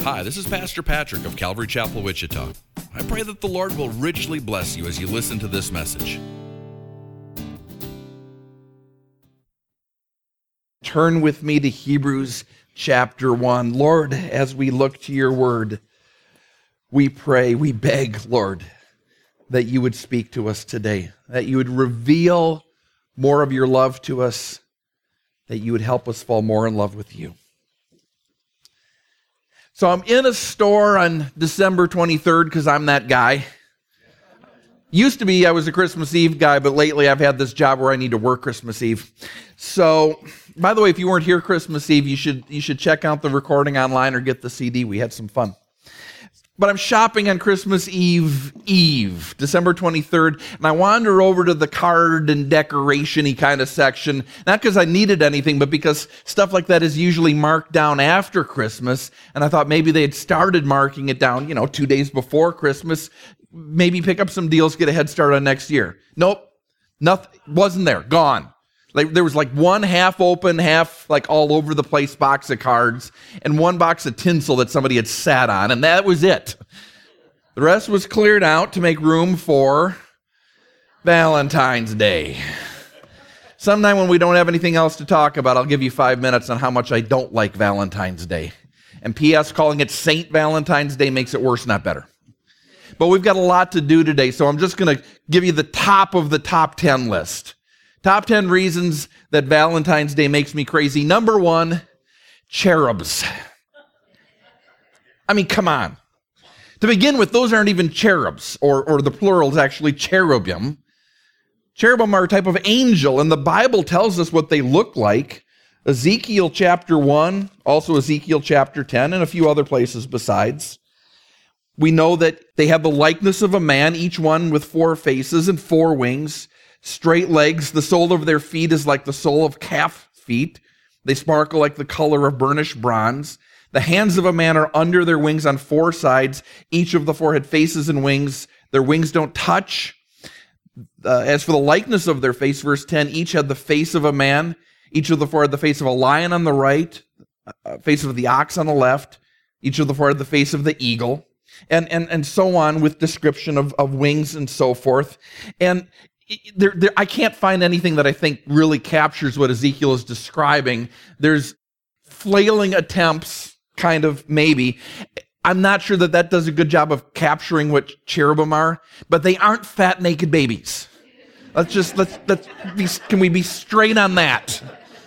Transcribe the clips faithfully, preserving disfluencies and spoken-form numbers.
Hi, this is Pastor Patrick of Calvary Chapel, Wichita. I pray that the Lord will richly bless you as you listen to this message. Turn with me to Hebrews chapter one. Lord, as we look to your word, we pray, we beg, Lord, that you would speak to us today, that you would reveal more of your love to us, that you would help us fall more in love with you. So I'm in a store on December twenty-third because I'm that guy. Used to be I was a Christmas Eve guy, but lately I've had this job where I need to work Christmas Eve. So, by the way, if you weren't here Christmas Eve, you should you should check out the recording online or get the C D. We had some fun. But I'm shopping on Christmas Eve, Eve, December twenty-third, and I wander over to the card and decoration-y kind of section, not because I needed anything, but because stuff like that is usually marked down after Christmas, and I thought maybe they had started marking it down, you know, two days before Christmas, maybe pick up some deals, get a head start on next year. Nope, nothing, wasn't there, gone. Like there was like one half open, half like all over the place box of cards and one box of tinsel that somebody had sat on, and that was it. The rest was cleared out to make room for Valentine's Day. Sometime when we don't have anything else to talk about, I'll give you five minutes on how much I don't like Valentine's Day. And P S calling it Saint Valentine's Day makes it worse, not better. But we've got a lot to do today, so I'm just going to give you the top of the top ten list. Top ten reasons that Valentine's Day makes me crazy. Number one, cherubs. I mean, come on. To begin with, those aren't even cherubs, or, or the plural is actually cherubim. Cherubim are a type of angel, and the Bible tells us what they look like. Ezekiel chapter one, also Ezekiel chapter ten, and a few other places besides. We know that they have the likeness of a man, each one with four faces and four wings. Straight legs, the sole of their feet is like the sole of calf feet. They sparkle like the color of burnished bronze. The hands of a man are under their wings on four sides. Each of the four had faces and wings. Their wings don't touch. Uh, as for the likeness of their face, verse ten, each had the face of a man. Each of the four had the face of a lion on the right, uh, face of the ox on the left. Each of the four had the face of the eagle. And, and, and so on with description of, of wings and so forth. And There, there, I can't find anything that I think really captures what Ezekiel is describing. There's flailing attempts, kind of, maybe. I'm not sure that that does a good job of capturing what cherubim are, but they aren't fat, naked babies. Let's just, let's, let's be, can we be straight on that?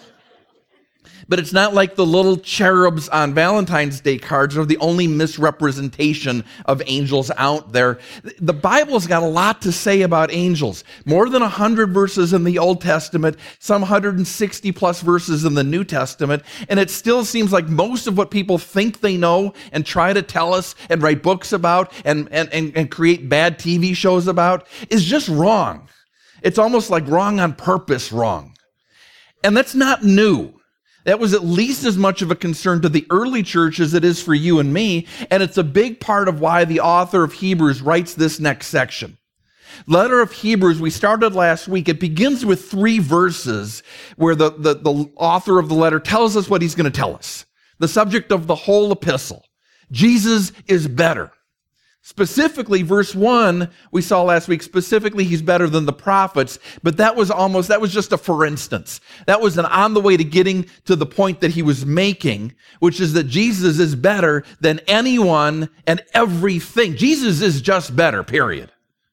But it's not like the little cherubs on Valentine's Day cards are the only misrepresentation of angels out there. The Bible's got a lot to say about angels. More than one hundred verses in the Old Testament, some one hundred sixty plus verses in the New Testament, and it still seems like most of what people think they know and try to tell us and write books about and, and, and, and create bad T V shows about is just wrong. It's almost like wrong on purpose wrong. And that's not new. That was at least as much of a concern to the early church as it is for you and me, and it's a big part of why the author of Hebrews writes this next section. Letter of Hebrews, we started last week. It begins with three verses where the, the, the author of the letter tells us what he's going to tell us. The subject of the whole epistle. Jesus is better. Specifically, verse one, we saw last week, specifically, he's better than the prophets, but that was almost, that was just a for instance. That was an on the way to getting to the point that he was making, which is that Jesus is better than anyone and everything. Jesus is just better, period.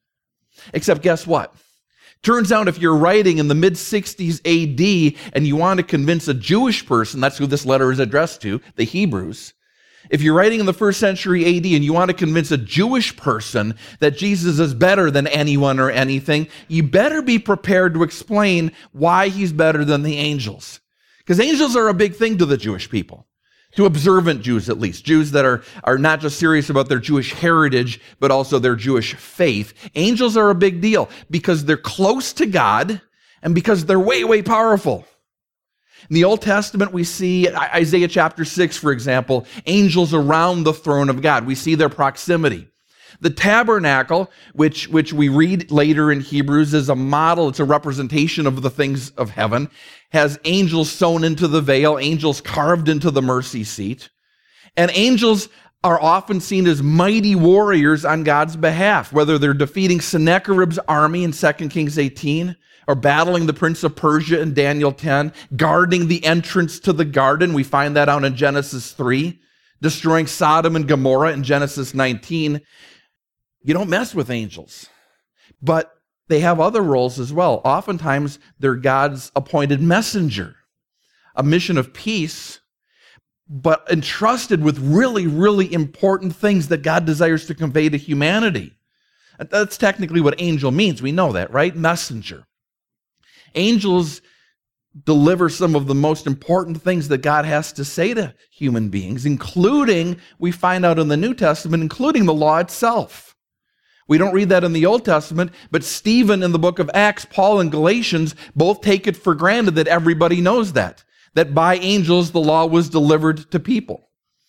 Except guess what? Turns out if you're writing in the mid sixties A D and you want to convince a Jewish person, that's who this letter is addressed to, the Hebrews, if you're writing in the first century A D and you want to convince a Jewish person that Jesus is better than anyone or anything, you better be prepared to explain why he's better than the angels. Because angels are a big thing to the Jewish people, to observant Jews at least, Jews that are, are not just serious about their Jewish heritage, but also their Jewish faith. Angels are a big deal because they're close to God and because they're way, way powerful. In the Old Testament, we see Isaiah chapter six, for example, angels around the throne of God. We see their proximity. The tabernacle, which, which we read later in Hebrews, is a model, it's a representation of the things of heaven, has angels sewn into the veil, angels carved into the mercy seat. And angels are often seen as mighty warriors on God's behalf, whether they're defeating Sennacherib's army in Second Kings eighteen, or battling the prince of Persia in Daniel ten, guarding the entrance to the garden. We find that out in Genesis three, destroying Sodom and Gomorrah in Genesis nineteen. You don't mess with angels. But they have other roles as well. Oftentimes, they're God's appointed messenger, a mission of peace, but entrusted with really, really important things that God desires to convey to humanity. That's technically what angel means. We know that, right? Messenger. Angels deliver some of the most important things that God has to say to human beings, including, we find out in the New Testament, including the law itself. We don't read that in the Old Testament, but Stephen in the book of Acts, Paul in Galatians, both take it for granted that everybody knows that. That by angels the law was delivered to people.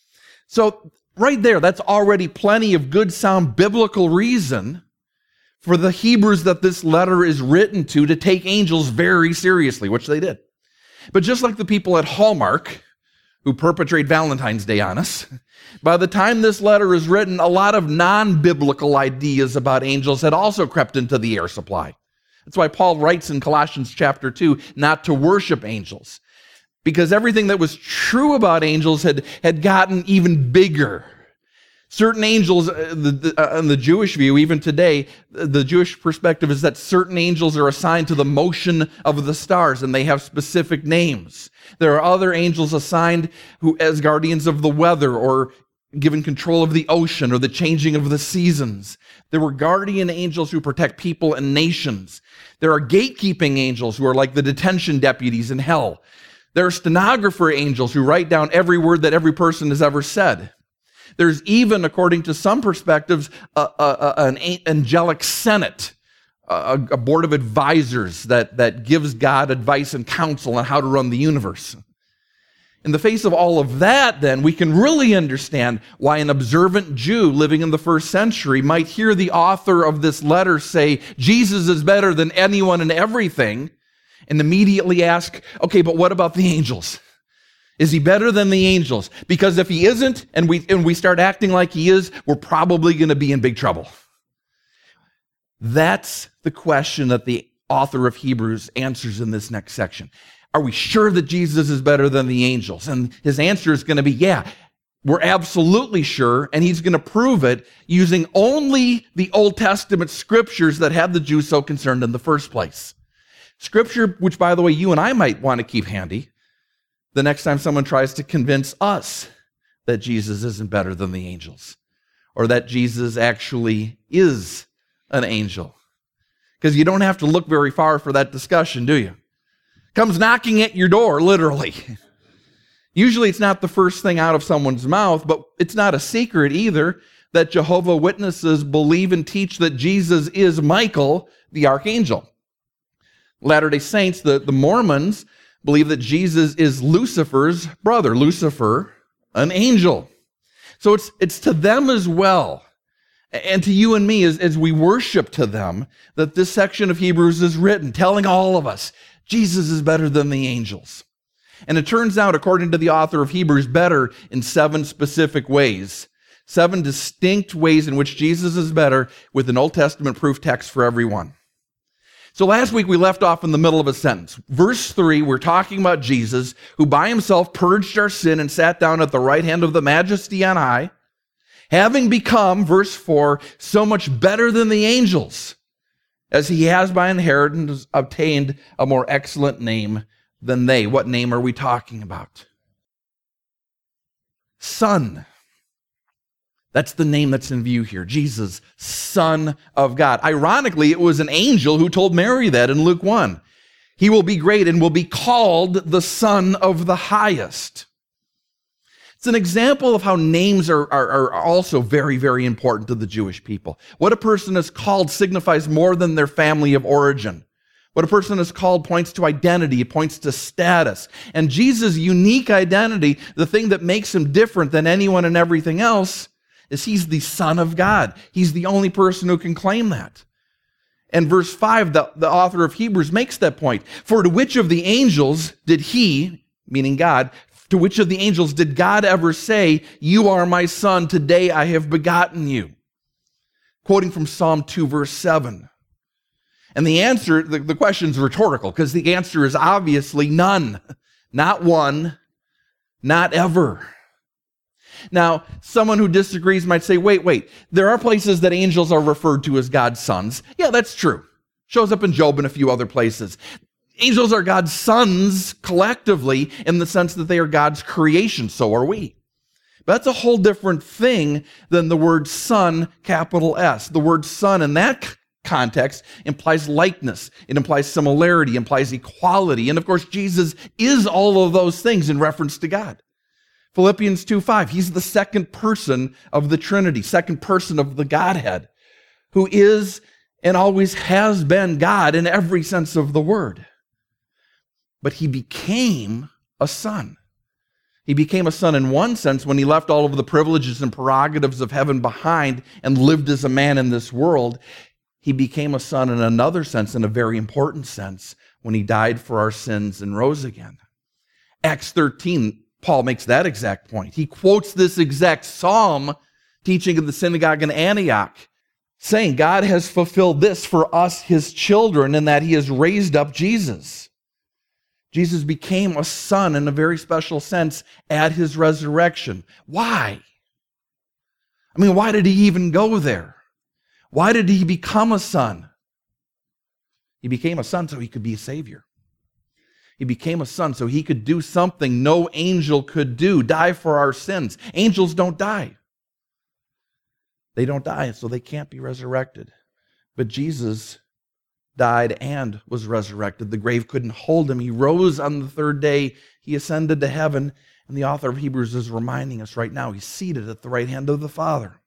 So right there, that's already plenty of good, sound biblical reason for the Hebrews that this letter is written to to take angels very seriously, which they did. But just like the people at Hallmark, who perpetrate Valentine's Day on us, by the time this letter is written, a lot of non-biblical ideas about angels had also crept into the air supply. That's why Paul writes in Colossians chapter two not to worship angels, because everything that was true about angels had, had gotten even bigger. Certain angels, uh, the, the, uh, in the Jewish view, even today, the Jewish perspective is that certain angels are assigned to the motion of the stars, and they have specific names. There are other angels assigned who, as guardians of the weather, or given control of the ocean, or the changing of the seasons. There were guardian angels who protect people and nations. There are gatekeeping angels who are like the detention deputies in hell. There are stenographer angels who write down every word that every person has ever said. There's even, according to some perspectives, a, a, a, an angelic senate, a, a board of advisors that, that gives God advice and counsel on how to run the universe. In the face of all of that, then, we can really understand why an observant Jew living in the first century might hear the author of this letter say, Jesus is better than anyone and everything, and immediately ask, okay, but what about the angels? Is he better than the angels? Because if he isn't, and we and we start acting like he is, we're probably going to be in big trouble. That's the question that the author of Hebrews answers in this next section. Are we sure that Jesus is better than the angels? And his answer is going to be, yeah, we're absolutely sure, and he's going to prove it using only the Old Testament scriptures that had the Jews so concerned in the first place. Scripture, which, by the way, you and I might want to keep handy the next time someone tries to convince us that Jesus isn't better than the angels, or that Jesus actually is an angel. Because you don't have to look very far for that discussion, do you? Comes knocking at your door, literally. Usually it's not the first thing out of someone's mouth, but it's not a secret either that Jehovah's Witnesses believe and teach that Jesus is Michael, the archangel. Latter-day Saints, the, the Mormons, believe that Jesus is Lucifer's brother, Lucifer, an angel. So it's it's to them as well, and to you and me as, as we worship to them, that this section of Hebrews is written, telling all of us, Jesus is better than the angels. And it turns out, according to the author of Hebrews, better in seven specific ways. Seven distinct ways in which Jesus is better, with an Old Testament proof text for every one. So last week we left off in the middle of a sentence. Verse three, we're talking about Jesus, who by himself purged our sin and sat down at the right hand of the Majesty on high, having become, verse four, so much better than the angels, as he has by inheritance obtained a more excellent name than they. What name are we talking about? Son. That's the name that's in view here. Jesus, Son of God. Ironically, it was an angel who told Mary that in Luke one. He will be great and will be called the Son of the Highest. It's an example of how names are, are, are also very, very important to the Jewish people. What a person is called signifies more than their family of origin. What a person is called points to identity, it points to status. And Jesus' unique identity, the thing that makes him different than anyone and everything else, is he's the Son of God. He's the only person who can claim that. And verse five, the, the author of Hebrews makes that point. For to which of the angels did he, meaning God, To which of the angels did God ever say, "You are my son, today I have begotten you"? Quoting from Psalm two, verse seven. And the answer, the, the question is rhetorical, because the answer is obviously none. Not one, not ever. Now, someone who disagrees might say, wait, wait, there are places that angels are referred to as God's sons. Yeah, that's true. Shows up in Job and a few other places. Angels are God's sons collectively in the sense that they are God's creation. So are we. But that's a whole different thing than the word son, capital S. The word son in that context implies likeness. It implies similarity, implies equality. And of course, Jesus is all of those things in reference to God. Philippians two five, he's the second person of the Trinity, second person of the Godhead, who is and always has been God in every sense of the word. But he became a son. He became a son in one sense when he left all of the privileges and prerogatives of heaven behind and lived as a man in this world. He became a son in another sense, in a very important sense, when he died for our sins and rose again. Acts thirteen, Paul makes that exact point. He quotes this exact psalm teaching of the synagogue in Antioch, saying God has fulfilled this for us, his children, and that he has raised up Jesus. Jesus became a son in a very special sense at his resurrection. Why? I mean, why did he even go there? Why did he become a son? He became a son so he could be a savior. He became a son so he could do something no angel could do, die for our sins. Angels don't die. They don't die, so they can't be resurrected. But Jesus died and was resurrected. The grave couldn't hold him. He rose on the third day. He ascended to heaven. And the author of Hebrews is reminding us right now, he's seated at the right hand of the Father.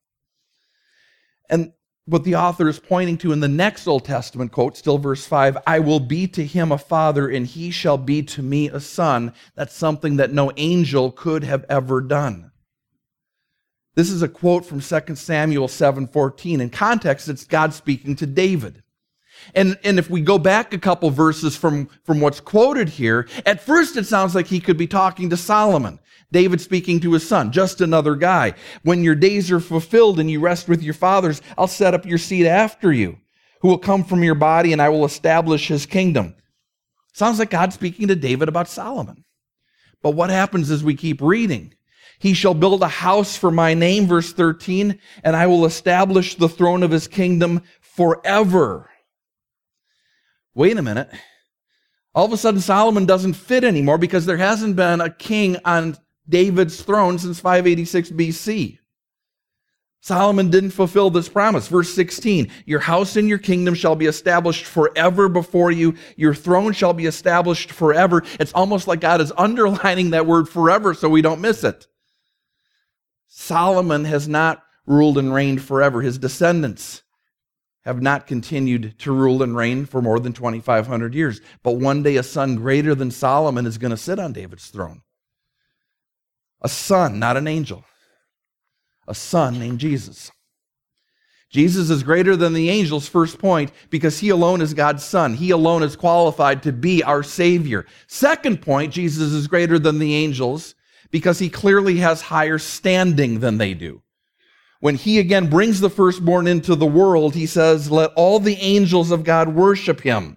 And what the author is pointing to in the next Old Testament quote, still verse five, I will be to him a father and he shall be to me a son. That's something that no angel could have ever done. This is a quote from Second Samuel seven fourteen. In context, it's God speaking to David. And, and if we go back a couple verses from, from what's quoted here, at first it sounds like he could be talking to Solomon. David speaking to his son, just another guy. When your days are fulfilled and you rest with your fathers, I'll set up your seed after you, who will come from your body, and I will establish his kingdom. Sounds like God speaking to David about Solomon. But what happens as we keep reading? He shall build a house for my name, verse thirteen, and I will establish the throne of his kingdom forever. Wait a minute. All of a sudden, Solomon doesn't fit anymore because there hasn't been a king on David's throne since five eighty-six B C. Solomon didn't fulfill this promise. Verse sixteen, your house and your kingdom shall be established forever before you. Your throne shall be established forever. It's almost like God is underlining that word forever so we don't miss it. Solomon has not ruled and reigned forever. His descendants have not continued to rule and reign for more than twenty-five hundred years. But one day a son greater than Solomon is going to sit on David's throne. A son, not an angel. A son named Jesus. Jesus is greater than the angels, first point, because he alone is God's son. He alone is qualified to be our Savior. Second point, Jesus is greater than the angels because he clearly has higher standing than they do. When he again brings the firstborn into the world, he says, let all the angels of God worship him.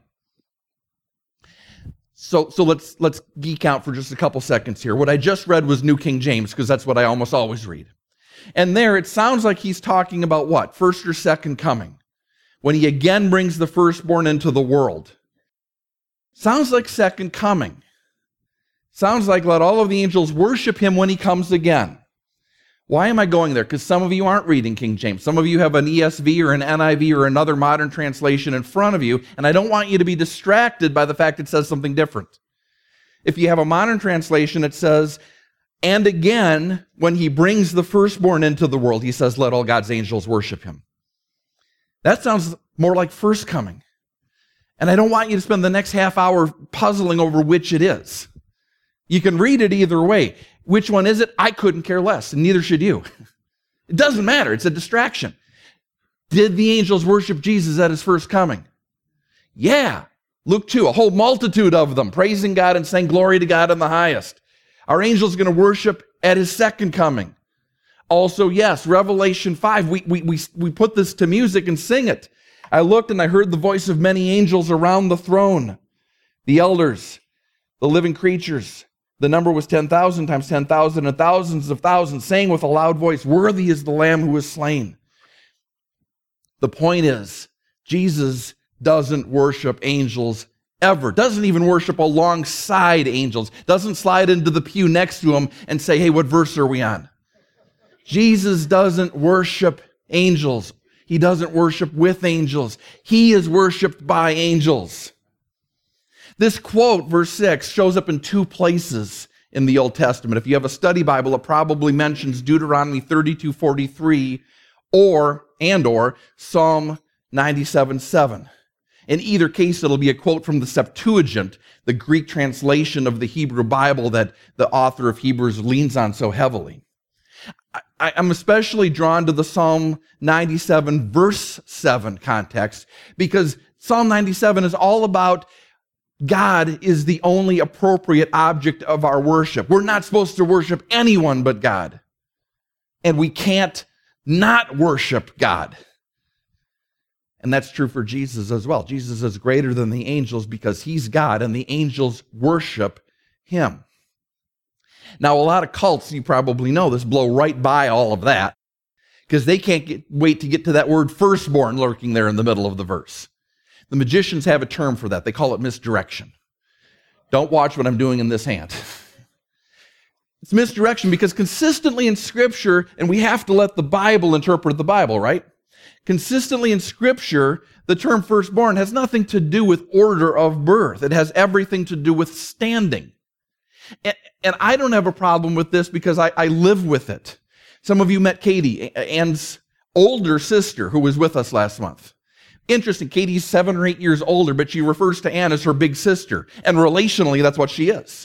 So, so let's, let's geek out for just a couple seconds here. What I just read was New King James, because that's what I almost always read. And there it sounds like he's talking about what? First or second coming. When he again brings the firstborn into the world. Sounds like second coming. Sounds like let all of the angels worship him when he comes again. Why am I going there? Because some of you aren't reading King James. Some of you have an E S V or an N I V or another modern translation in front of you, and I don't want you to be distracted by the fact it says something different. If you have a modern translation, it says, and again, when he brings the firstborn into the world, he says, let all God's angels worship him. That sounds more like first coming. And I don't want you to spend the next half hour puzzling over which it is. You can read it either way. Which one is it? I couldn't care less, and neither should you. It doesn't matter. It's a distraction. Did the angels worship Jesus at his first coming? Yeah. Luke two, a whole multitude of them praising God and saying glory to God in the highest. Are angels going to worship at his second coming? Also, yes, Revelation five, we, we, we, we put this to music and sing it. I looked and I heard the voice of many angels around the throne, the elders, the living creatures. The number was ten thousand times ten thousand and thousands of thousands, saying with a loud voice, "Worthy is the Lamb who was slain." The point is, Jesus doesn't worship angels ever. Doesn't even worship alongside angels. Doesn't slide into the pew next to him and say, "Hey, what verse are we on?" Jesus doesn't worship angels. He doesn't worship with angels. He is worshiped by angels. This quote, verse six, shows up in two places in the Old Testament. If you have a study Bible, it probably mentions Deuteronomy thirty-two forty-three or, and or, Psalm ninety-seven seven. In either case, it'll be a quote from the Septuagint, the Greek translation of the Hebrew Bible that the author of Hebrews leans on so heavily. I, I'm especially drawn to the Psalm ninety-seven verse seven context because Psalm ninety-seven is all about God is the only appropriate object of our worship. We're not supposed to worship anyone but God. And we can't not worship God. And that's true for Jesus as well. Jesus is greater than the angels because he's God and the angels worship him. Now, a lot of cults, you probably know this, blow right by all of that because they can't get, wait to get to that word firstborn lurking there in the middle of the verse. The magicians have a term for that. They call it misdirection. Don't watch what I'm doing in this hand. It's misdirection because consistently in Scripture, and we have to let the Bible interpret the Bible, right? Consistently in Scripture, the term firstborn has nothing to do with order of birth. It has everything to do with standing. And, and I don't have a problem with this because I, I live with it. Some of you met Katie, Ann's older sister, who was with us last month. Interesting, Katie's seven or eight years older, but she refers to Ann as her big sister. And relationally, that's what she is.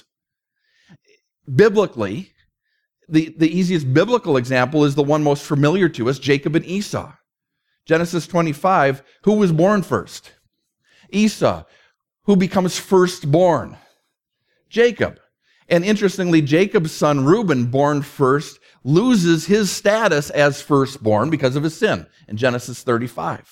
Biblically, the, the easiest biblical example is the one most familiar to us, Jacob and Esau. Genesis twenty-five, who was born first? Esau. Who becomes firstborn? Jacob. And interestingly, Jacob's son Reuben, born first, loses his status as firstborn because of his sin in Genesis thirty-five.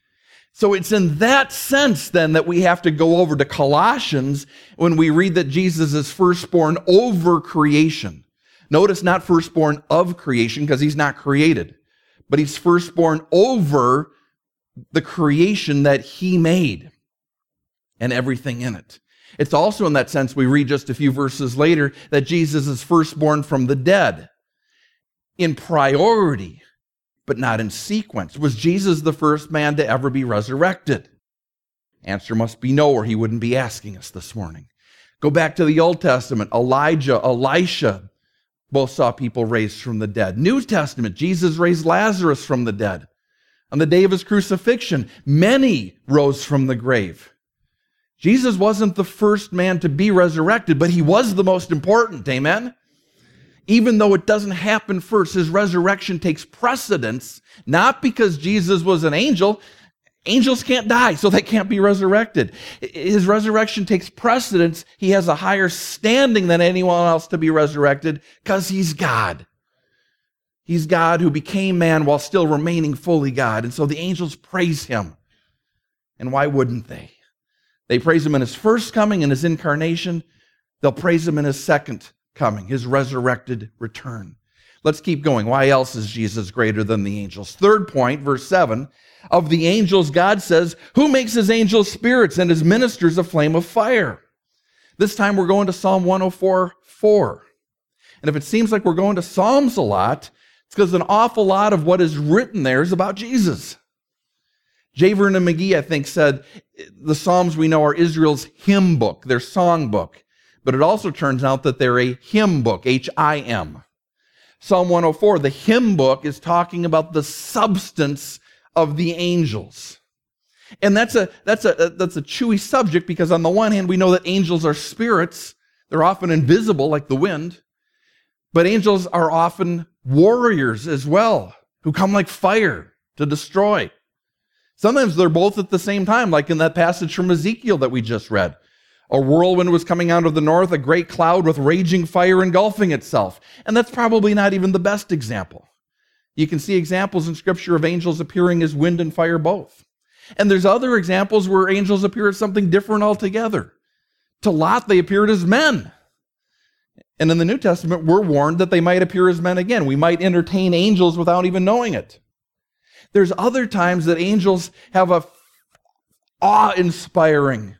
So it's in that sense then that we have to go over to Colossians when we read that Jesus is firstborn over creation. Notice not firstborn of creation because he's not created, but he's firstborn over the creation that he made and everything in it. It's also in that sense we read just a few verses later that Jesus is firstborn from the dead in priority, but not in sequence. Was Jesus the first man to ever be resurrected? Answer must be no, or he wouldn't be asking us this morning. Go back to the Old Testament. Elijah, Elisha both saw people raised from the dead. New Testament, Jesus raised Lazarus from the dead. On the day of his crucifixion, many rose from the grave. Jesus wasn't the first man to be resurrected, but he was the most important, amen? Even though it doesn't happen first, his resurrection takes precedence, not because Jesus was an angel. Angels can't die, so they can't be resurrected. His resurrection takes precedence. He has a higher standing than anyone else to be resurrected because he's God. He's God who became man while still remaining fully God. And so the angels praise him. And why wouldn't they? They praise him in his first coming, in his incarnation. They'll praise him in his second coming, his resurrected return. Let's keep going. Why else is Jesus greater than the angels? Third point, verse seven, of the angels, God says, who makes his angels spirits and his ministers a flame of fire? This time we're going to Psalm one oh four four. And if it seems like we're going to Psalms a lot, it's because an awful lot of what is written there is about Jesus. J. Vernon McGee, I think, said the Psalms we know are Israel's hymn book, their song book. But it also turns out that they're a hymn book, H I M. Psalm one oh four, the hymn book, is talking about the substance of the angels. And that's a that's a that's a chewy subject because on the one hand, we know that angels are spirits. They're often invisible like the wind. But angels are often warriors as well, who come like fire to destroy. Sometimes they're both at the same time, like in that passage from Ezekiel that we just read. A whirlwind was coming out of the north, a great cloud with raging fire engulfing itself. And that's probably not even the best example. You can see examples in Scripture of angels appearing as wind and fire both. And there's other examples where angels appear as something different altogether. To Lot, they appeared as men. And in the New Testament, we're warned that they might appear as men again. We might entertain angels without even knowing it. There's other times that angels have a awe-inspiring,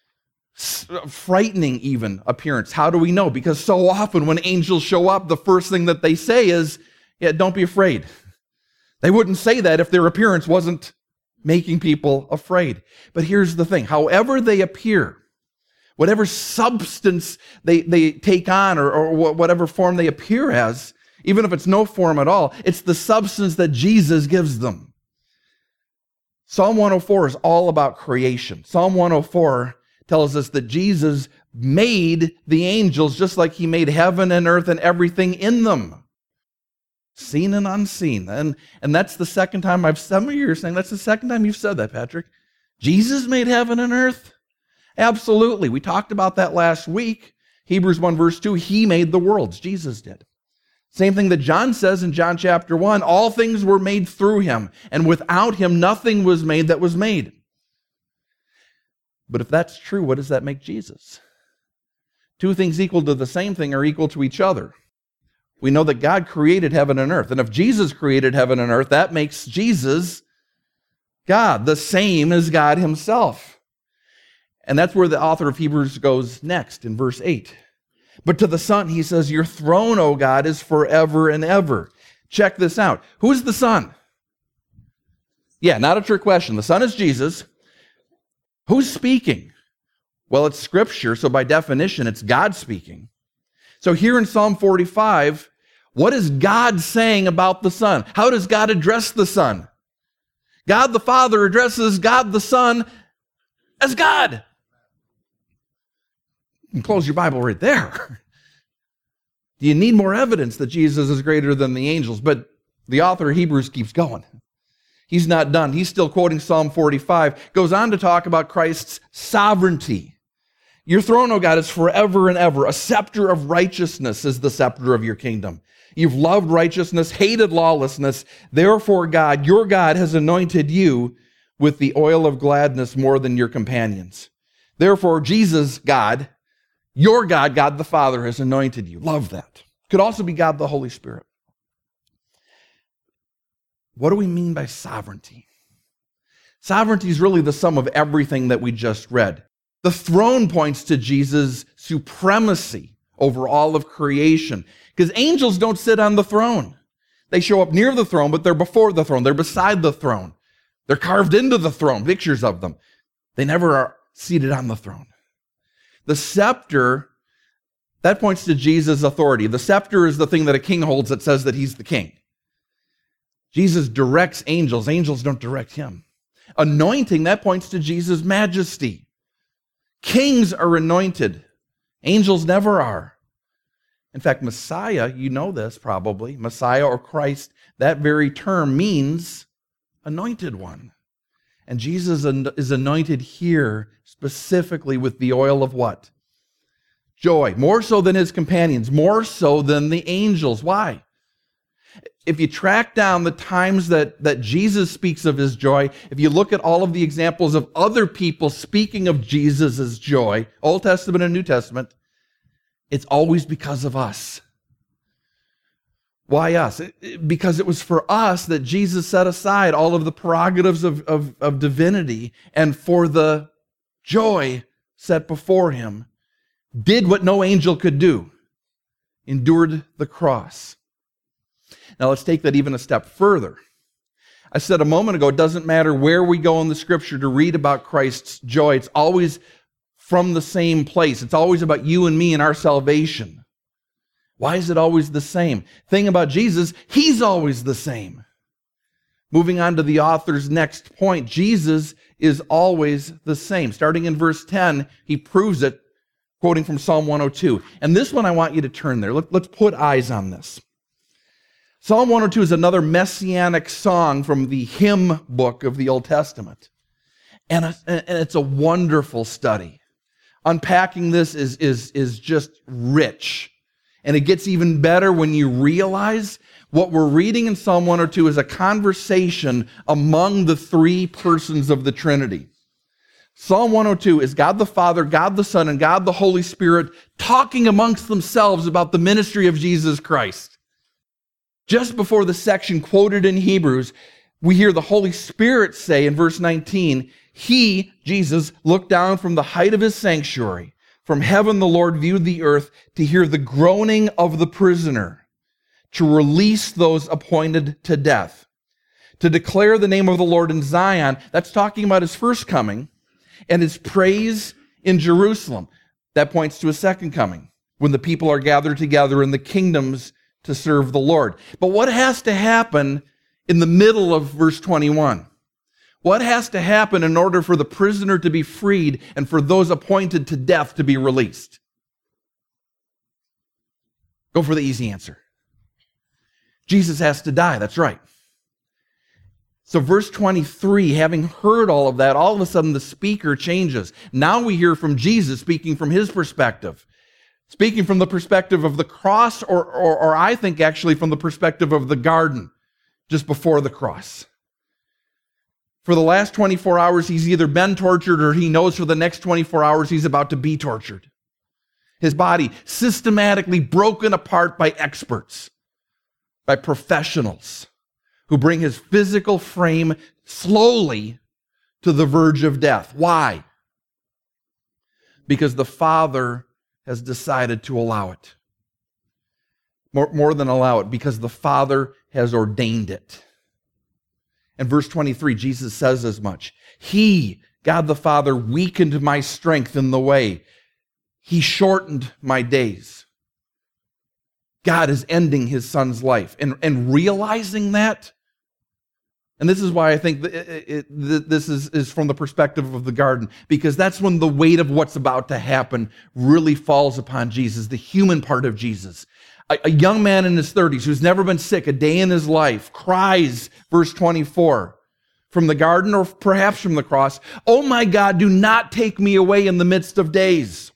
frightening even appearance. How do we know? Because so often when angels show up, the first thing that they say is, yeah, don't be afraid. They wouldn't say that if their appearance wasn't making people afraid. But here's the thing. However they appear, whatever substance they, they take on or, or whatever form they appear as, even if it's no form at all, it's the substance that Jesus gives them. Psalm one oh four is all about creation. Psalm one oh four tells us that Jesus made the angels just like he made heaven and earth and everything in them. Seen and unseen. And, and that's the second time I've, some of you are saying, that's the second time you've said that, Patrick. Jesus made heaven and earth? Absolutely. We talked about that last week. Hebrews one verse two, he made the worlds. Jesus did. Same thing that John says in John chapter one, all things were made through him, and without him nothing was made that was made. But if that's true, what does that make Jesus? Two things equal to the same thing are equal to each other. We know that God created heaven and earth. And if Jesus created heaven and earth, that makes Jesus God, the same as God himself. And that's where the author of Hebrews goes next in verse eight. But to the Son, he says, your throne, O God, is forever and ever. Check this out. Who's the Son? Yeah, not a trick question. The Son is Jesus. Who's speaking? Well, it's Scripture, so by definition, it's God speaking. So here in Psalm forty-five, what is God saying about the Son? How does God address the Son? God the Father addresses God the Son as God. You can close your Bible right there. Do you need more evidence that Jesus is greater than the angels? But the author of Hebrews keeps going. He's not done. He's still quoting Psalm forty-five, goes on to talk about Christ's sovereignty. Your throne, O God, is forever and ever. A scepter of righteousness is the scepter of your kingdom. You've loved righteousness, hated lawlessness. Therefore, God, your God, has anointed you with the oil of gladness more than your companions. Therefore, Jesus, God, your God, God the Father, has anointed you. Love that. Could also be God the Holy Spirit. What do we mean by sovereignty? Sovereignty is really the sum of everything that we just read. The throne points to Jesus' supremacy over all of creation. Because angels don't sit on the throne. They show up near the throne, but they're before the throne. They're beside the throne. They're carved into the throne, pictures of them. They never are seated on the throne. The scepter, that points to Jesus' authority. The scepter is the thing that a king holds that says that he's the king. Jesus directs angels. Angels don't direct him. Anointing, that points to Jesus' majesty. Kings are anointed. Angels never are. In fact, Messiah, you know this probably, Messiah or Christ, that very term means anointed one. And Jesus is anointed here specifically with the oil of what? Joy. More so than his companions, more so than the angels. Why? If you track down the times that, that Jesus speaks of his joy, if you look at all of the examples of other people speaking of Jesus' joy, Old Testament and New Testament, it's always because of us. Why us? Because it was for us that Jesus set aside all of the prerogatives of, of, of divinity, and for the joy set before him, did what no angel could do, endured the cross. Now let's take that even a step further. I said a moment ago, it doesn't matter where we go in the Scripture to read about Christ's joy. It's always from the same place. It's always about you and me and our salvation. Why is it always the same? Thing about Jesus, he's always the same. Moving on to the author's next point, Jesus is always the same. Starting in verse ten, he proves it, quoting from Psalm one oh two. And this one, I want you to turn there. Let, let's put eyes on this. Psalm one oh two is another messianic song from the hymn book of the Old Testament. And it's a wonderful study unpacking this is, is, is just rich. And it gets even better when you realize what we're reading in Psalm one oh two is a conversation among the three persons of the Trinity. Psalm one oh two is God the Father, God the Son, and God the Holy Spirit talking amongst themselves about the ministry of Jesus Christ. Just before the section quoted in Hebrews, we hear the Holy Spirit say in verse nineteen, He, Jesus, looked down from the height of his sanctuary. From heaven the Lord viewed the earth to hear the groaning of the prisoner, to release those appointed to death, to declare the name of the Lord in Zion. That's talking about his first coming, and his praise in Jerusalem. That points to his second coming, when the people are gathered together in the kingdoms to serve the Lord. But what has to happen in the middle of verse twenty-one? What has to happen in order for the prisoner to be freed and for those appointed to death to be released? Go for the easy answer. Jesus has to die, that's right. So verse twenty-three, having heard all of that, all of a sudden the speaker changes. Now we hear from Jesus speaking from his perspective. Speaking from the perspective of the cross, or, or, or I think actually from the perspective of the garden, just before the cross. For the last twenty-four hours, he's either been tortured or he knows for the next twenty-four hours he's about to be tortured. His body systematically broken apart by experts, by professionals who bring his physical frame slowly to the verge of death. Why? Because the Father has decided to allow it. More, more than allow it, because the Father has ordained it. In verse twenty-three, Jesus says as much. He, God the Father, weakened my strength in the way. He shortened my days. God is ending his son's life. And, and realizing that, and this is why I think that it, it, this is, is from the perspective of the garden, because that's when the weight of what's about to happen really falls upon Jesus, the human part of Jesus. A, a young man in his thirties who's never been sick a day in his life cries, verse twenty-four, from the garden or perhaps from the cross, "Oh my God, do not take me away in the midst of days."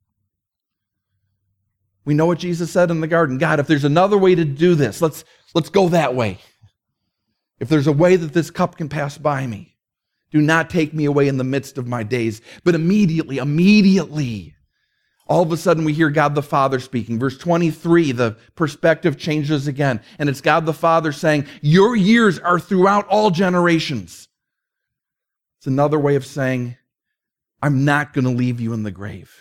We know what Jesus said in the garden. God, if there's another way to do this, let's, let's go that way. If there's a way that this cup can pass by me, do not take me away in the midst of my days. But immediately, immediately, all of a sudden we hear God the Father speaking. Verse twenty-three, the perspective changes again. And it's God the Father saying, your years are throughout all generations. It's another way of saying, I'm not going to leave you in the grave.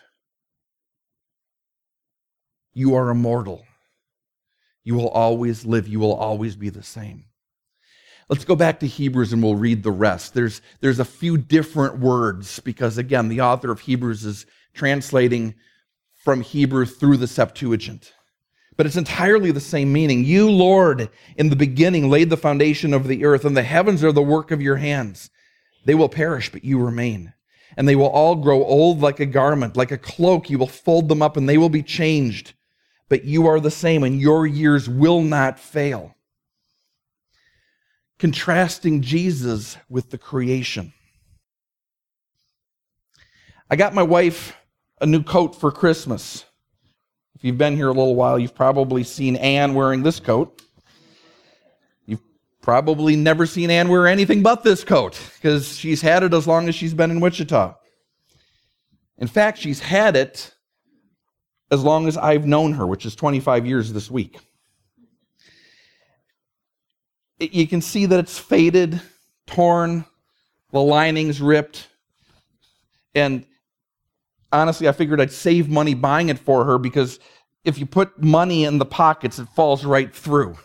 You are immortal. You will always live. You will always be the same. Let's go back to Hebrews and we'll read the rest. There's, there's a few different words because, again, the author of Hebrews is translating from Hebrew through the Septuagint. But it's entirely the same meaning. You, Lord, in the beginning laid the foundation of the earth, and the heavens are the work of your hands. They will perish, but you remain. And they will all grow old like a garment, like a cloak. You will fold them up, and they will be changed. But you are the same, and your years will not fail. Contrasting Jesus with the creation. I got my wife a new coat for Christmas. If you've been here a little while, you've probably seen Ann wearing this coat. You've probably never seen Ann wear anything but this coat, because she's had it as long as she's been in Wichita. In fact, she's had it as long as I've known her, which is twenty-five years this week. It, you can see that it's faded, torn, the lining's ripped, and honestly, I figured I'd save money buying it for her, because if you put money in the pockets, it falls right through.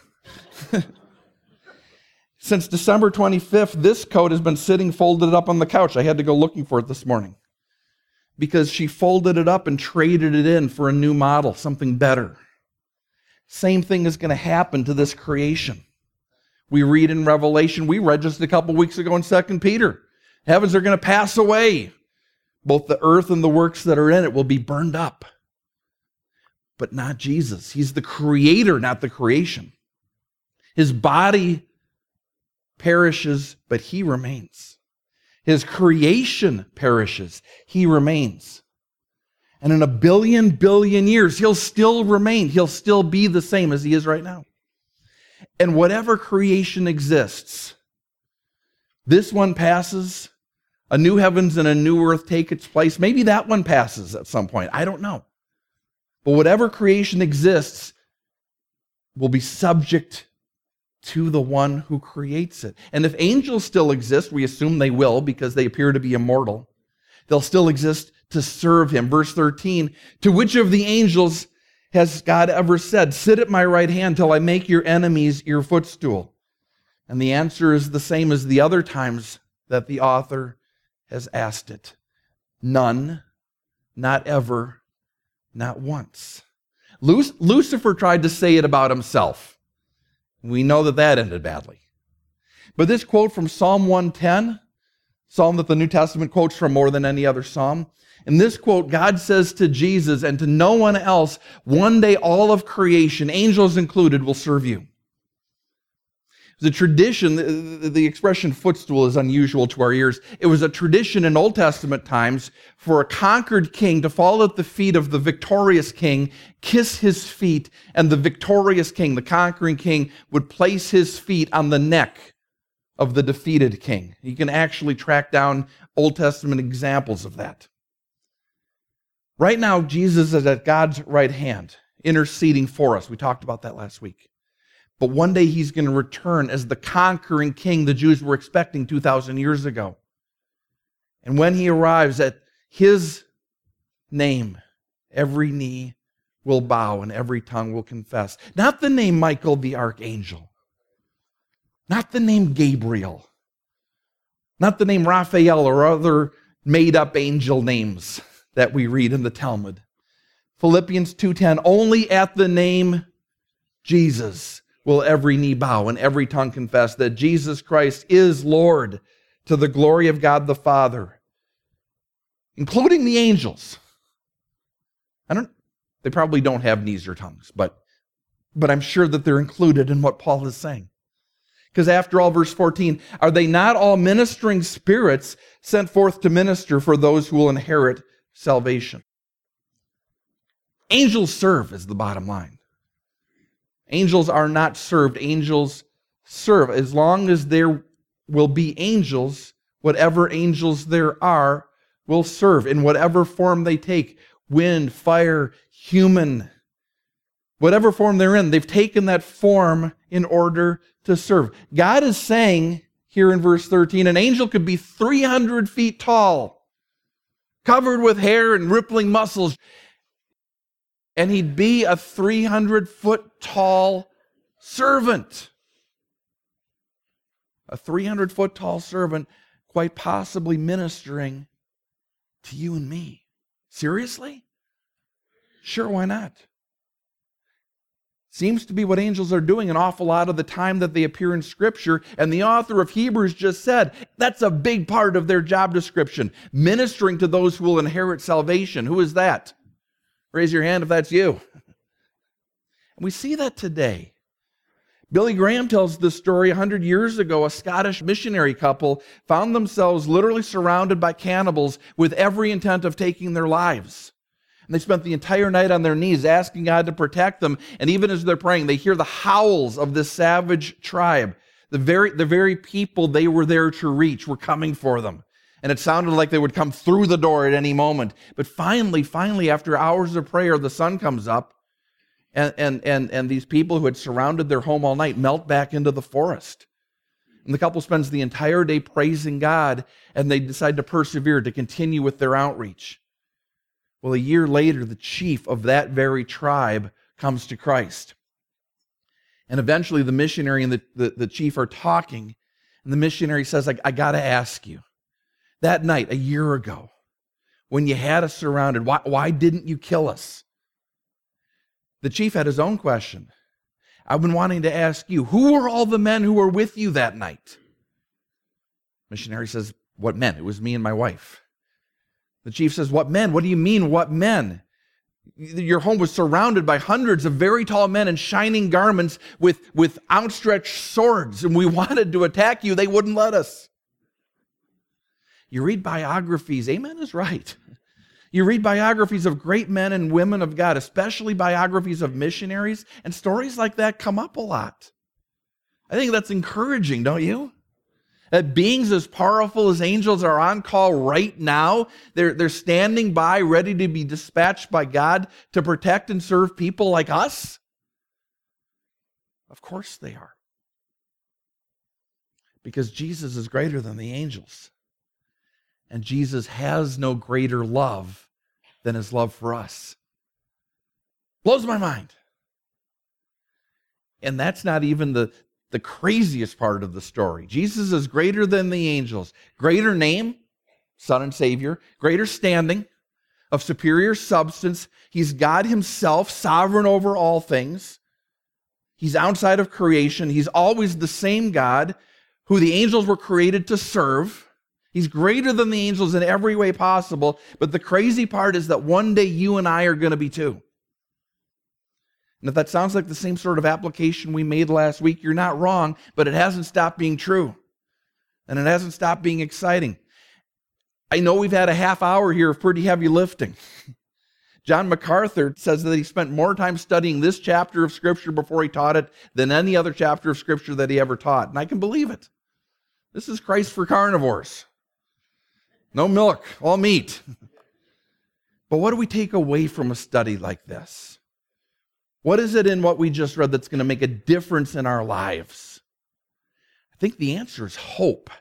Since December twenty-fifth, this coat has been sitting folded up on the couch. I had to go looking for it this morning because she folded it up and traded it in for a new model, something better. Same thing is going to happen to this creation. We read in Revelation, we read just a couple weeks ago in Second Peter, heavens are going to pass away. Both the earth and the works that are in it will be burned up. But not Jesus. He's the creator, not the creation. His body perishes, but he remains. His creation perishes. He remains. And in a billion, billion years, he'll still remain. He'll still be the same as he is right now. And whatever creation exists, this one passes, a new heavens and a new earth take its place. Maybe that one passes at some point. I don't know. But whatever creation exists will be subject to the one who creates it. And if angels still exist, we assume they will because they appear to be immortal, they'll still exist to serve him. Verse thirteen, to which of the angels has God ever said, sit at my right hand till I make your enemies your footstool? And the answer is the same as the other times that the author has asked it. None, not ever, not once. Lucifer tried to say it about himself. We know that that ended badly. But this quote from Psalm one ten, psalm that the New Testament quotes from more than any other psalm, in this quote, God says to Jesus and to no one else, one day all of creation, angels included, will serve you. The tradition, the, the expression footstool is unusual to our ears. It was a tradition in Old Testament times for a conquered king to fall at the feet of the victorious king, kiss his feet, and the victorious king, the conquering king, would place his feet on the neck of the defeated king. You can actually track down Old Testament examples of that. Right now, Jesus is at God's right hand, interceding for us. We talked about that last week. But one day he's going to return as the conquering king the Jews were expecting two thousand years ago. And when he arrives, at his name, every knee will bow and every tongue will confess. Not the name Michael the archangel. Not the name Gabriel. Not the name Raphael or other made-up angel names that we read in the Talmud. Philippians two ten, only at the name Jesus will every knee bow and every tongue confess that Jesus Christ is Lord, to the glory of God the Father, including the angels. I don't, they probably don't have knees or tongues, but, but I'm sure that they're included in what Paul is saying. Because after all, verse fourteen, are they not all ministering spirits sent forth to minister for those who will inherit salvation? Angels serve is the bottom line. Angels are not served. Angels serve. As long as there will be angels, whatever angels there are will serve in whatever form they take. Wind, fire, human. Whatever form they're in, they've taken that form in order to serve. God is saying here in verse thirteen, an angel could be three hundred feet tall, covered with hair and rippling muscles, and he'd be a three hundred foot tall servant. A three hundred foot tall servant, quite possibly ministering to you and me. Seriously? Sure, why not? Seems to be what angels are doing an awful lot of the time that they appear in Scripture. And the author of Hebrews just said that's a big part of their job description, ministering to those who will inherit salvation. Who is that? Raise your hand if that's you. And we see that today. Billy Graham tells this story one hundred years ago. A Scottish missionary couple found themselves literally surrounded by cannibals with every intent of taking their lives. And they spent the entire night on their knees asking God to protect them. And even as they're praying, they hear the howls of this savage tribe. The very, the very people they were there to reach were coming for them. And it sounded like they would come through the door at any moment. But finally, finally, after hours of prayer, the sun comes up, and, and, and, and these people who had surrounded their home all night melt back into the forest. And the couple spends the entire day praising God, and they decide to persevere, to continue with their outreach. Well, a year later, the chief of that very tribe comes to Christ. And eventually the missionary and the, the, the chief are talking, and the missionary says, I, I got to ask you, that night, a year ago, when you had us surrounded, why, why didn't you kill us? The chief had his own question. I've been wanting to ask you, who were all the men who were with you that night? Missionary says, what men? It was me and my wife. The chief says, what men? What do you mean, what men? Your home was surrounded by hundreds of very tall men in shining garments with, with outstretched swords, and we wanted to attack you. They wouldn't let us. You read biographies, amen is right. You read biographies of great men and women of God, especially biographies of missionaries, and stories like that come up a lot. I think that's encouraging, don't you? That beings as powerful as angels are on call right now. They're, they're standing by, ready to be dispatched by God to protect and serve people like us. Of course they are. Because Jesus is greater than the angels. And Jesus has no greater love than his love for us. Blows my mind. And that's not even the, the craziest part of the story. Jesus is greater than the angels. Greater name, Son and Savior. Greater standing, of superior substance. He's God himself, sovereign over all things. He's outside of creation. He's always the same God who the angels were created to serve. He's greater than the angels in every way possible. But the crazy part is that one day you and I are going to be too. And if that sounds like the same sort of application we made last week, you're not wrong, but it hasn't stopped being true. And it hasn't stopped being exciting. I know we've had a half hour here of pretty heavy lifting. John MacArthur says that he spent more time studying this chapter of Scripture before he taught it than any other chapter of Scripture that he ever taught. And I can believe it. This is Christ for carnivores. No milk, all meat. But what do we take away from a study like this? What is it in what we just read that's going to make a difference in our lives? I think the answer is hope.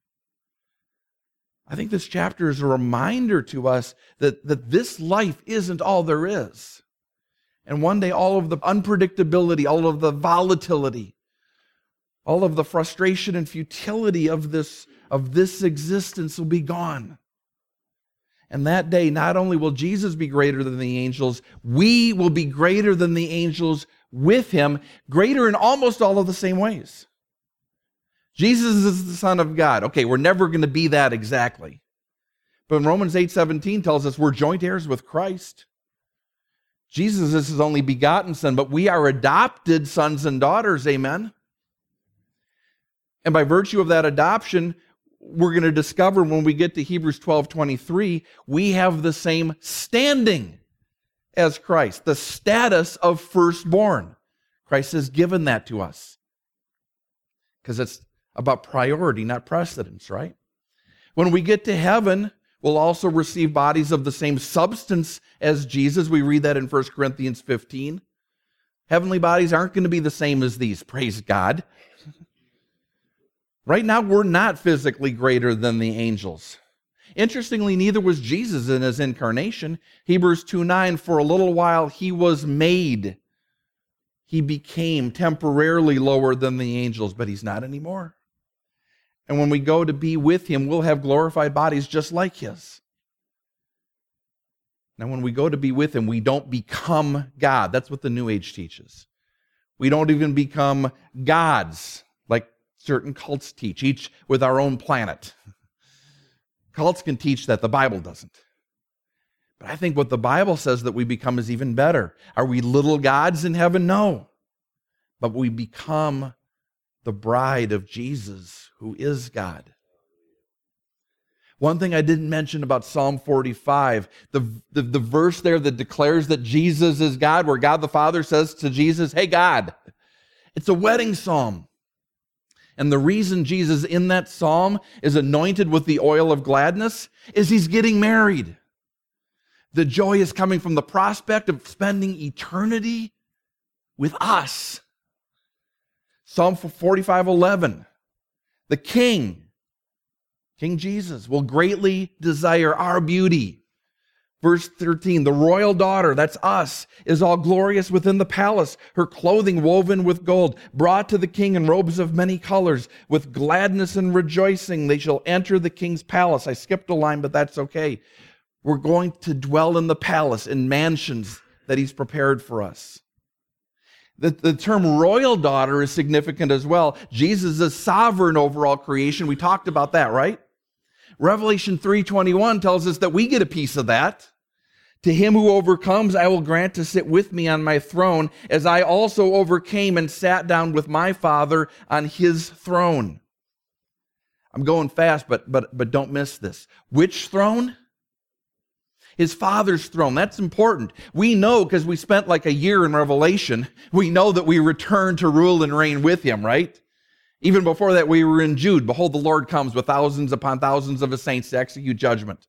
I think this chapter is a reminder to us that, that this life isn't all there is. And one day all of the unpredictability, all of the volatility, all of the frustration and futility of this, of this existence will be gone. And that day, not only will Jesus be greater than the angels, we will be greater than the angels with him, greater in almost all of the same ways. Jesus is the Son of God. Okay, we're never going to be that exactly. But Romans eight seventeen tells us we're joint heirs with Christ. Jesus is his only begotten Son, but we are adopted sons and daughters, amen? And by virtue of that adoption, we're going to discover when we get to Hebrews twelve twenty-three, we have the same standing as Christ, the status of firstborn. Christ has given that to us because it's about priority, not precedence, right? When we get to heaven, we'll also receive bodies of the same substance as Jesus. We read that in First Corinthians fifteen. Heavenly bodies aren't going to be the same as these, praise God. Right now, we're not physically greater than the angels. Interestingly, neither was Jesus in his incarnation. Hebrews two nine, for a little while he was made. He became temporarily lower than the angels, but he's not anymore. And when we go to be with him, we'll have glorified bodies just like his. Now, when we go to be with him, we don't become God. That's what the New Age teaches. We don't even become gods, like certain cults teach, each with our own planet. Cults can teach that, the Bible doesn't. But I think what the Bible says that we become is even better. Are we little gods in heaven? No. But we become the bride of Jesus, who is God. One thing I didn't mention about Psalm forty-five, the, the, the verse there that declares that Jesus is God, where God the Father says to Jesus, hey God, it's a wedding psalm. And the reason Jesus in that psalm is anointed with the oil of gladness is he's getting married. The joy is coming from the prospect of spending eternity with us. Psalm forty-five eleven, the King, King Jesus, will greatly desire our beauty. Verse thirteen, the royal daughter, that's us, is all glorious within the palace, her clothing woven with gold, brought to the king in robes of many colors. With gladness and rejoicing, they shall enter the king's palace. I skipped a line, but that's okay. We're going to dwell in the palace, in mansions that he's prepared for us. The, the term royal daughter is significant as well. Jesus is sovereign over all creation. We talked about that, right? Revelation three twenty-one tells us that we get a piece of that. To him who overcomes, I will grant to sit with me on my throne, as I also overcame and sat down with my Father on his throne. I'm going fast, but but but don't miss this. Which throne? His Father's throne. That's important. We know because we spent like a year in Revelation, we know that we return to rule and reign with him, right? Even before that, we were in Jude. Behold, the Lord comes with thousands upon thousands of his saints to execute judgment.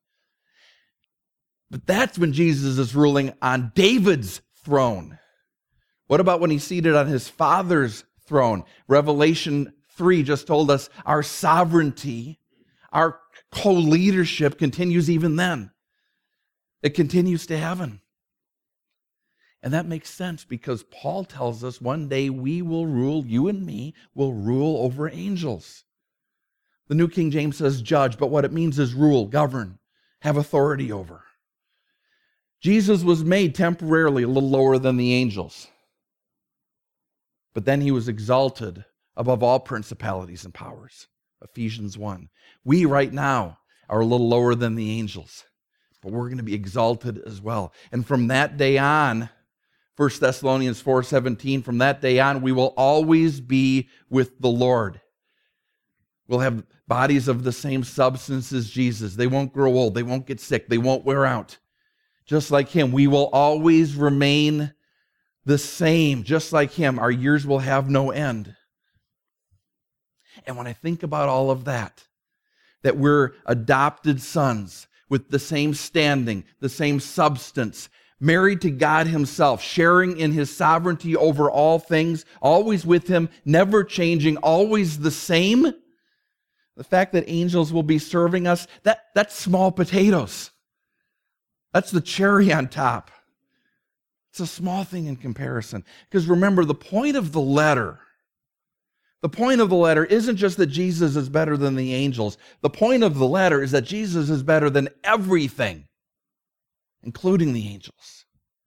But that's when Jesus is ruling on David's throne. What about when he's seated on his Father's throne? Revelation three just told us our sovereignty, our co-leadership continues even then. It continues to heaven. And that makes sense because Paul tells us one day we will rule, you and me will rule over angels. The New King James says judge, but what it means is rule, govern, have authority over. Jesus was made temporarily a little lower than the angels. But then he was exalted above all principalities and powers. Ephesians one. We right now are a little lower than the angels, but we're going to be exalted as well. And from that day on, First Thessalonians four seventeen, from that day on, we will always be with the Lord. We'll have bodies of the same substance as Jesus. They won't grow old. They won't get sick. They won't wear out. Just like him, we will always remain the same. Just like him, our years will have no end. And when I think about all of that, that we're adopted sons with the same standing, the same substance, married to God himself, sharing in his sovereignty over all things, always with him, never changing, always the same. The fact that angels will be serving us, that, that's small potatoes. That's the cherry on top. It's a small thing in comparison. Because remember, the point of the letter, the point of the letter isn't just that Jesus is better than the angels. The point of the letter is that Jesus is better than everything, including the angels.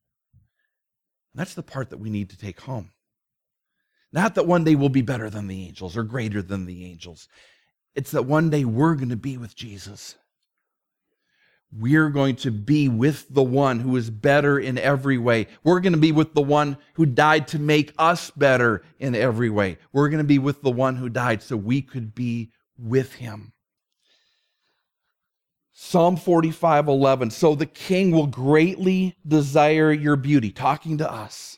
And that's the part that we need to take home. Not that one day we'll be better than the angels or greater than the angels. It's that one day we're going to be with Jesus. We're going to be with the one who is better in every way. We're going to be with the one who died to make us better in every way. We're going to be with the one who died so we could be with him. Psalm forty-five eleven. So the king will greatly desire your beauty. Talking to us.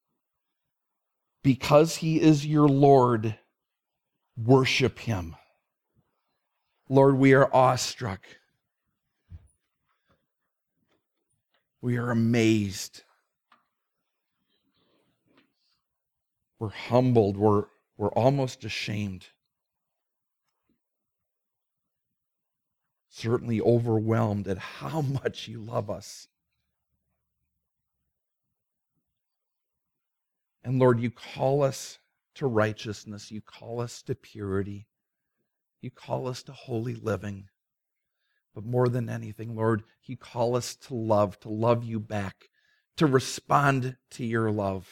Because he is your Lord, worship him. Lord, we are awestruck. We are amazed. We're humbled. We're, we're almost ashamed. Certainly overwhelmed at how much you love us. And Lord, you call us to righteousness. You call us to purity. You call us to holy living. But more than anything, Lord, you call us to love, to love you back, to respond to your love,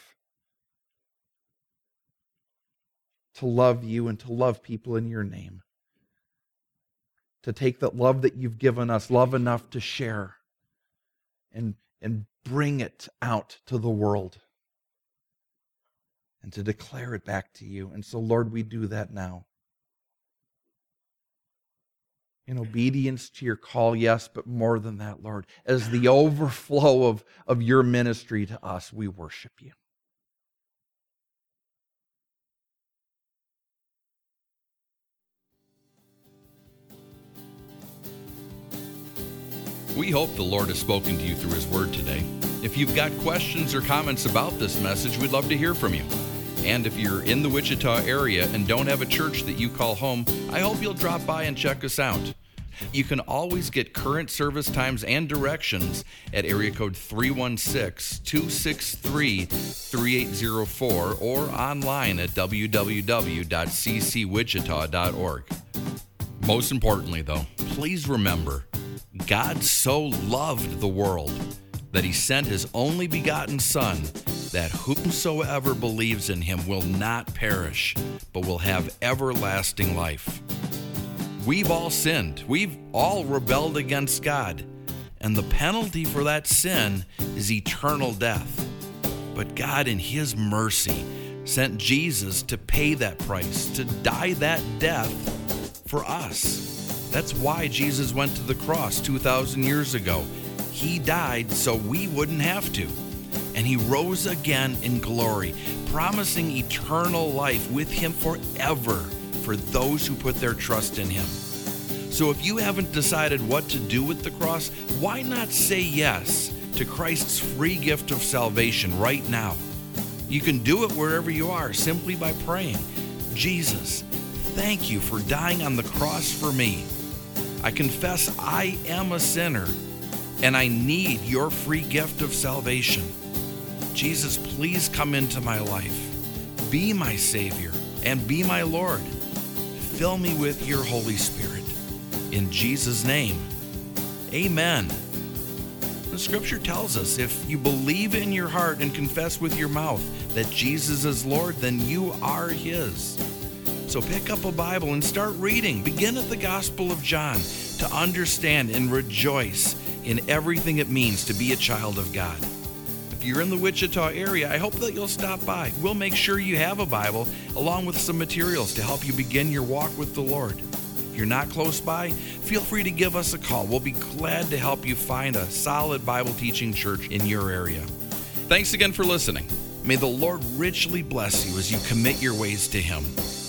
to love you and to love people in your name, to take that love that you've given us, love enough to share and, and bring it out to the world and to declare it back to you. And so, Lord, we do that now. In obedience to your call, yes, but more than that, Lord, as the overflow of, of your ministry to us, we worship you. We hope the Lord has spoken to you through his word today. If you've got questions or comments about this message, we'd love to hear from you. And if you're in the Wichita area and don't have a church that you call home, I hope you'll drop by and check us out. You can always get current service times and directions at area code three one six, two six three, three eight zero four or online at w w w dot c c wichita dot org. Most importantly, though, please remember, God so loved the world that he sent his only begotten Son, that whomsoever believes in him will not perish, but will have everlasting life. We've all sinned. We've all rebelled against God. And the penalty for that sin is eternal death. But God, in his mercy, sent Jesus to pay that price, to die that death for us. That's why Jesus went to the cross two thousand years ago. He died so we wouldn't have to. And he rose again in glory, promising eternal life with him forever for those who put their trust in him. So if you haven't decided what to do with the cross, why not say yes to Christ's free gift of salvation right now? You can do it wherever you are simply by praying, Jesus, thank you for dying on the cross for me. I confess I am a sinner and I need your free gift of salvation. Jesus, please come into my life. Be my Savior and be my Lord. Fill me with your Holy Spirit. In Jesus' name, amen. The scripture tells us if you believe in your heart and confess with your mouth that Jesus is Lord, then you are his. So pick up a Bible and start reading. Begin at the Gospel of John to understand and rejoice in everything it means to be a child of God. If you're in the Wichita area, I hope that you'll stop by. We'll make sure you have a Bible along with some materials to help you begin your walk with the Lord. If you're not close by, feel free to give us a call. We'll be glad to help you find a solid Bible teaching church in your area. Thanks again for listening. May the Lord richly bless you as you commit your ways to him.